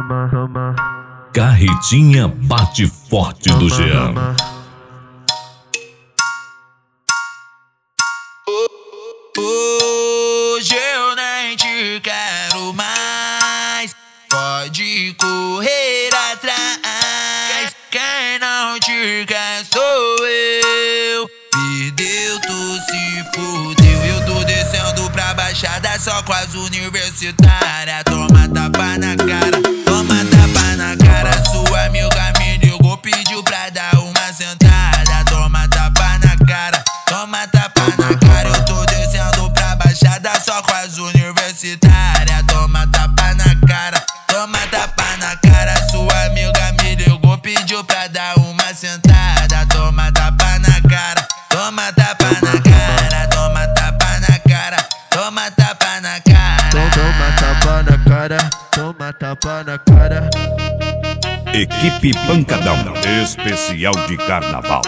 Carretinha bate forte do Jean. Hoje eu nem te quero mais, pode correr atrás. Quem não te quer sou eu. Perdeu, tu se fudeu. Eu tô descendo pra baixada só com as universitárias. Toma tapa na cara, toma tapa na cara. Sua amiga me ligou, pediu pra dar uma sentada. Toma tapa na cara, toma tapa na cara. Eu tô descendo pra baixada só com as universitárias. Toma tapa na cara, toma tapa na cara. Sua amiga me ligou, pediu pra dar uma sentada. Toma tapa na cara, toma tapa na cara. Toma tapa na cara, toma tapa na cara. Toma tapa na cara, toma tapa na cara. Equipe Pancadão, especial de carnaval.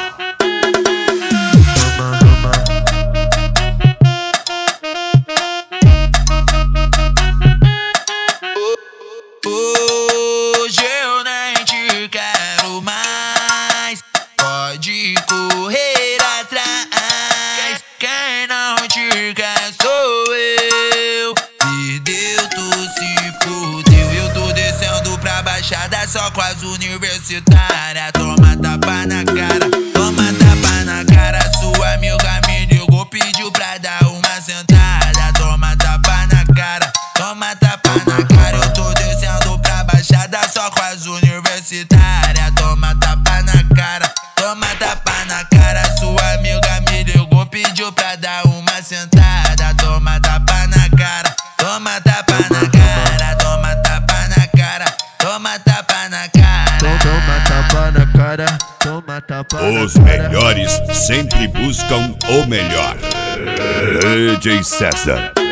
Hoje eu nem te quero mais, pode correr atrás. Quem não te quer sou eu. Perdeu, tu se fudeu. Eu tô descendo pra baixada só com as universitárias. Toma tapa na cara, toma tapa na cara. Sua amiga me ligou, pediu pra dar uma sentada. Toma tapa na cara, toma tapa na cara. Eu tô descendo pra baixada só com as universitárias. Toma tapa na cara, toma tapa na cara. Sua amiga me ligou, pediu pra dar uma sentada. Toma tapa na cara, toma tapa na cara. Toma tapa na cara, toma tapa na cara. Toma tapa na cara, toma tapa na cara. Os melhores sempre buscam o melhor. DJ César.